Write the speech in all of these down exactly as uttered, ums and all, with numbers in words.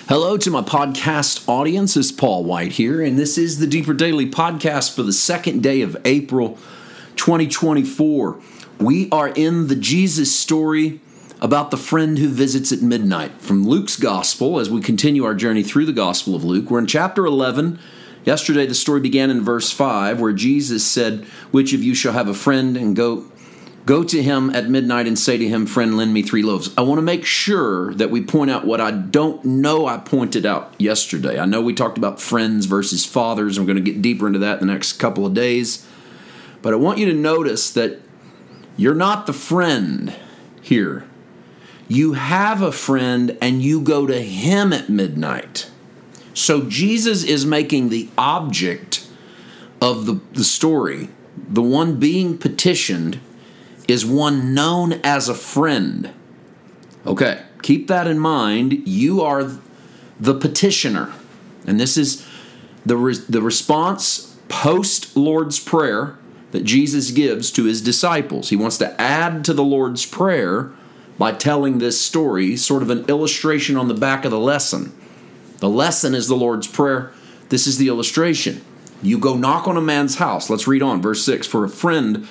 Hello to my podcast audience. It's Paul White here, and this is the Deeper Daily Podcast for the second day of April twenty twenty-four. We are in the Jesus story about the friend who visits at midnight from Luke's Gospel as we continue our journey through the Gospel of Luke. We're in chapter eleven. Yesterday, the story began in verse five, where Jesus said, "Which of you shall have a friend and go Go to him at midnight and say to him, 'Friend, lend me three loaves.'" I want to make sure that we point out what I don't know I pointed out yesterday. I know we talked about friends versus fathers, and we're going to get deeper into that in the next couple of days. But I want you to notice that you're not the friend here. You have a friend, and you go to him at midnight. So Jesus is making the object of the, the story, the one being petitioned, is one known as a friend. Okay, keep that in mind. You are the petitioner. And this is the, re- the response post-Lord's Prayer that Jesus gives to his disciples. He wants to add to the Lord's Prayer by telling this story, sort of an illustration on the back of the lesson. The lesson is the Lord's Prayer. This is the illustration. You go knock on a man's house. Let's read on, verse six. For a friend...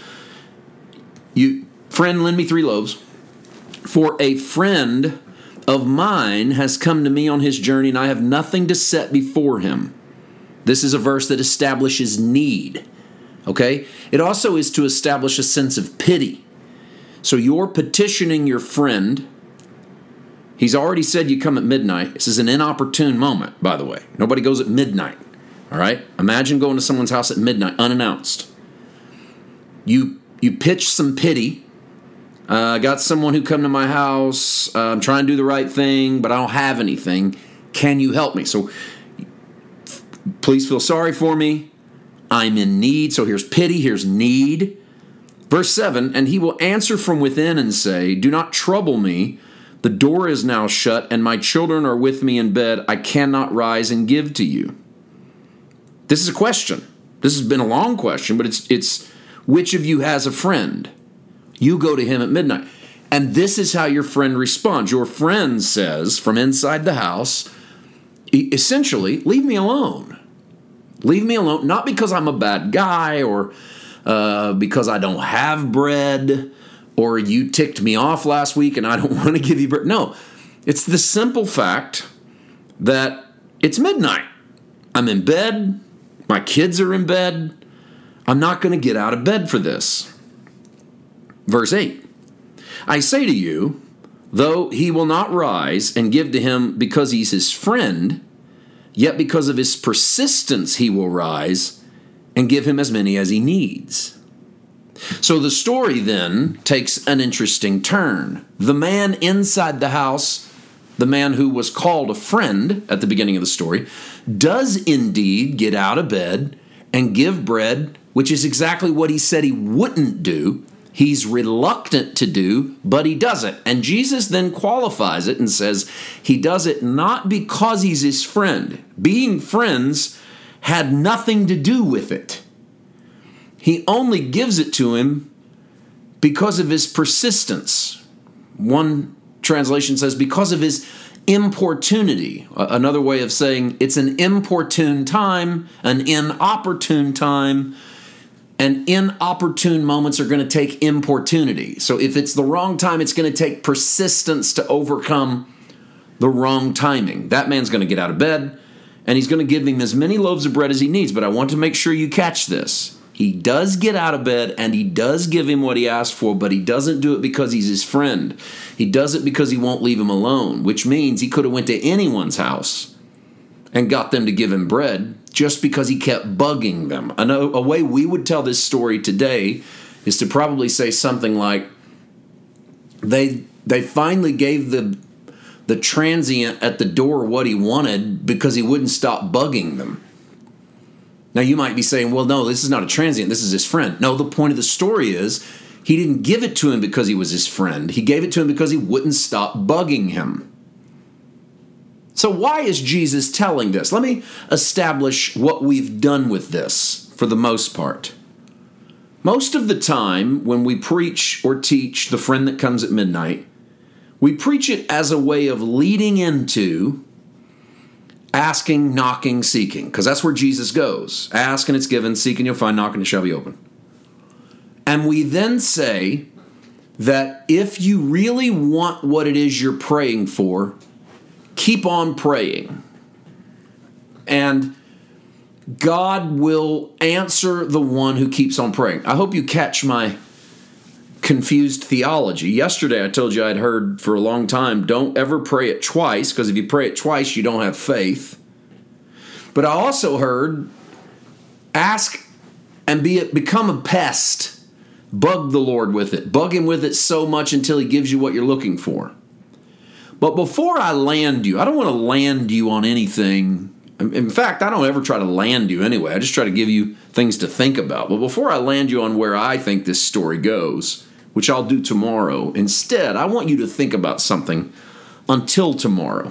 You, friend, lend me three loaves. For a friend of mine has come to me on his journey, and I have nothing to set before him. This is a verse that establishes need. Okay? It also is to establish a sense of pity. So you're petitioning your friend. He's already said you come at midnight. This is an inopportune moment, by the way. Nobody goes at midnight. All right? Imagine going to someone's house at midnight, unannounced. You You pitch some pity. I uh, got someone who come to my house. Uh, I'm trying to do the right thing, but I don't have anything. Can you help me? So please feel sorry for me. I'm in need. So here's pity. Here's need. Verse seven, and he will answer from within and say, "Do not trouble me. The door is now shut, and my children are with me in bed. I cannot rise and give to you." This is a question. This has been a long question, but it's it's. Which of you has a friend? You go to him at midnight. And this is how your friend responds. Your friend says from inside the house, essentially, leave me alone. Leave me alone, not because I'm a bad guy or uh, because I don't have bread or you ticked me off last week and I don't want to give you bread. No, it's the simple fact that it's midnight. I'm in bed. My kids are in bed. I'm not going to get out of bed for this. Verse eight, I say to you, though he will not rise and give to him because he's his friend, yet because of his persistence he will rise and give him as many as he needs. So the story then takes an interesting turn. The man inside the house, the man who was called a friend at the beginning of the story, does indeed get out of bed and give bread, which is exactly what he said he wouldn't do. He's reluctant to do, but he does it. And Jesus then qualifies it and says he does it not because he's his friend. Being friends had nothing to do with it. He only gives it to him because of his persistence. One translation says because of his importunity. Another way of saying it's an importune time, an inopportune time. And inopportune moments are going to take importunity. So if it's the wrong time, it's going to take persistence to overcome the wrong timing. That man's going to get out of bed, and he's going to give him as many loaves of bread as he needs. But I want to make sure you catch this. He does get out of bed, and he does give him what he asked for, but he doesn't do it because he's his friend. He does it because he won't leave him alone, which means he could have went to anyone's house and got them to give him bread, just because he kept bugging them. A, a way we would tell this story today is to probably say something like, they they finally gave the, the transient at the door what he wanted because he wouldn't stop bugging them. Now you might be saying, well, no, this is not a transient, this is his friend. No, the point of the story is he didn't give it to him because he was his friend. He gave it to him because he wouldn't stop bugging him. So why is Jesus telling this? Let me establish what we've done with this for the most part. Most of the time when we preach or teach the friend that comes at midnight, we preach it as a way of leading into asking, knocking, seeking, because that's where Jesus goes. Ask and it's given, seek and you'll find, knock and it shall be open. And we then say that if you really want what it is you're praying for, keep on praying. And God will answer the one who keeps on praying. I hope you catch my confused theology. Yesterday I told you I'd heard for a long time, don't ever pray it twice, because if you pray it twice, you don't have faith. But I also heard, ask and be become a pest. Bug the Lord with it. Bug him with it so much until he gives you what you're looking for. But before I land you, I don't want to land you on anything. In fact, I don't ever try to land you anyway. I just try to give you things to think about. But before I land you on where I think this story goes, which I'll do tomorrow, instead, I want you to think about something until tomorrow.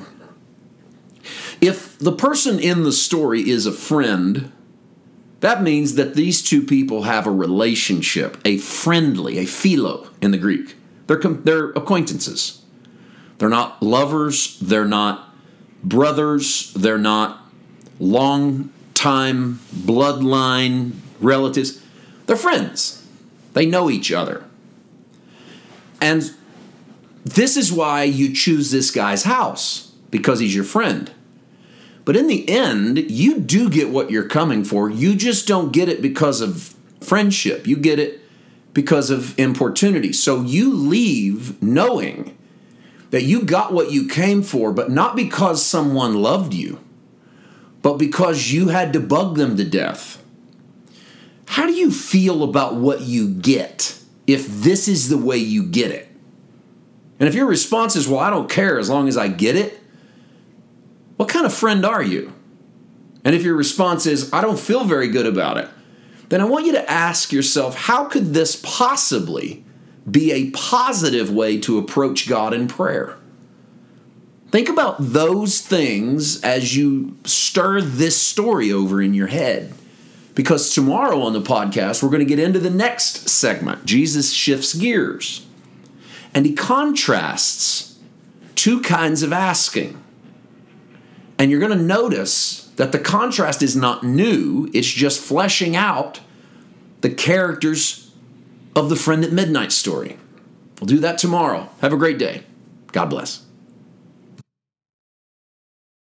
If the person in the story is a friend, that means that these two people have a relationship, a friendly, a philo in the Greek. They're, they're acquaintances. They're not lovers. They're not brothers. They're not long-time bloodline relatives. They're friends. They know each other. And this is why you choose this guy's house, because he's your friend. But in the end, you do get what you're coming for. You just don't get it because of friendship. You get it because of importunity. So you leave knowing that you got what you came for, but not because someone loved you, but because you had to bug them to death. How do you feel about what you get if this is the way you get it? And if your response is, well, I don't care as long as I get it, what kind of friend are you? And if your response is, I don't feel very good about it, then I want you to ask yourself, how could this possibly be a positive way to approach God in prayer? Think about those things as you stir this story over in your head. Because tomorrow on the podcast, we're going to get into the next segment. Jesus shifts gears. And he contrasts two kinds of asking. And you're going to notice that the contrast is not new. It's just fleshing out the characters of the Friend at Midnight story. We'll do that tomorrow. Have a great day. God bless.